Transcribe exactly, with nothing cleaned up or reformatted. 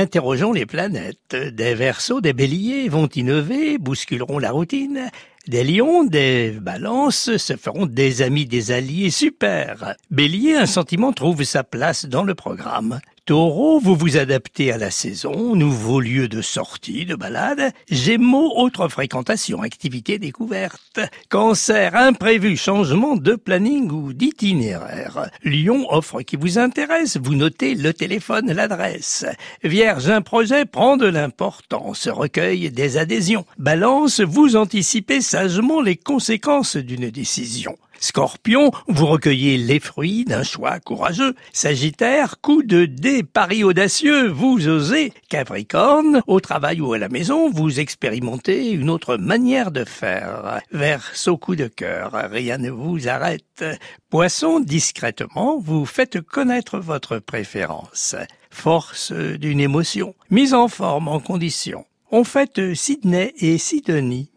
interrogeons les planètes. Des Verseaux, des Béliers vont innover, bousculeront la routine. Des lions, des balances se feront des amis, des alliés, super. Bélier, un sentiment trouve sa place dans le programme. Taureau, vous vous adaptez à la saison, nouveaux lieux de sortie, de balade. Gémeaux, autre fréquentation, activité découverte. Cancer, imprévu, changement de planning ou d'itinéraire. Lion, offre qui vous intéresse, vous notez le téléphone, l'adresse. Vierge, un projet prend de l'importance, recueille des adhésions. Balance, vous anticipez sagement les conséquences d'une décision. Scorpion, vous recueillez les fruits d'un choix courageux. Sagittaire, coup de dé, pari audacieux, vous osez. Capricorne, au travail ou à la maison, vous expérimentez une autre manière de faire. Verseau, coup de cœur, rien ne vous arrête. Poisson, discrètement, vous faites connaître votre préférence. Force d'une émotion, mise en forme, en condition. On fête Sydney et Sidonie.